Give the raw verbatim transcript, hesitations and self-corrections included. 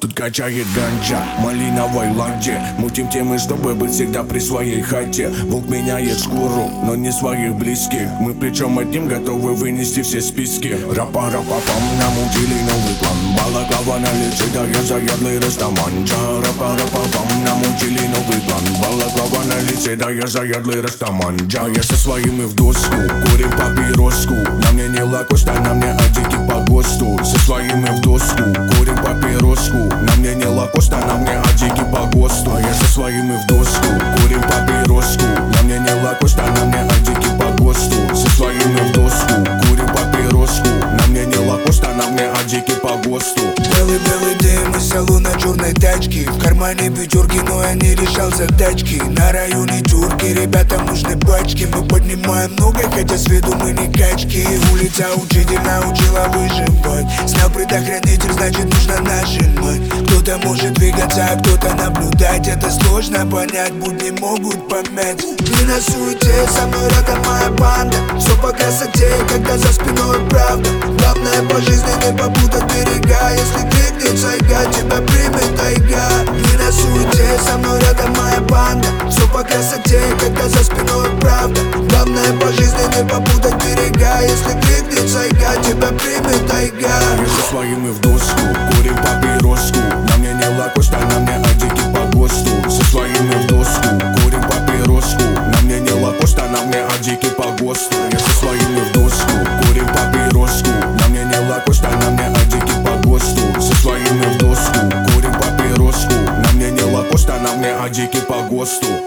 тут качает ганджа. Малиновой ладье мутим темы, чтобы быть всегда при своей хате. Волк меняет шкуру, но не своих близких. Мы причем одним готовы вынести все списки. Рапа-рапа-пам, намутили новый план. Балаклава на лице, да я заядлый растаманча. Рапа-рапа-пам, намутили новый план. Балаклава на лице, да я заядлый растаманча. Я со своими в доску, курим папироску. На мне не лакоста, на мне адики по ГОСТу. Со своими в доску, курим папироску. На мне не лакоста, на мне адики по ГОСТу. Я со своими в доску, курим папироску. На мне не лакоста, на мне адики по ГОСТу. Со своими в доску, курим папироску. На мне не лакоста, на мне адики по ГОСТу. Белый-белый дым из салона черной тачки. В кармане пятерки, но я не решал задачки. На районе тюрки, ребятам нужны пачки. Мы поднимаем много, хотя с виду мы не качки. Улица учитель научила выживать. Снял предохранитель, значит нужно нажимать. Кто-то может двигаться, а кто-то наблюдать. Это сложно понять, будни могут помять. Не на суете, со мной рядом моя банда. Все по красоте, когда за спиной правда. Главное по жизни не попутать берега. Если крикнет сайга, тебя примет тайга. Не на суете, со мной рядом моя банда. Все по красоте, когда за спиной правда. Главное по жизни не попутать берега. Если крикнет сайга, тебя примет тайга. Я со своими в доску, курим папироску. На мне не лакоста, на мне адики по ГОСТу. Со своими в доску, курим папироску. На мне не лакоста, на мне адики по ГОСТу. Я со своими в доску, курим папироску. На мне не лакоста, на мне адики по ГОСТу. Со своими в доску, курим папироску. На мне не лакоста, на мне адики по ГОСТу.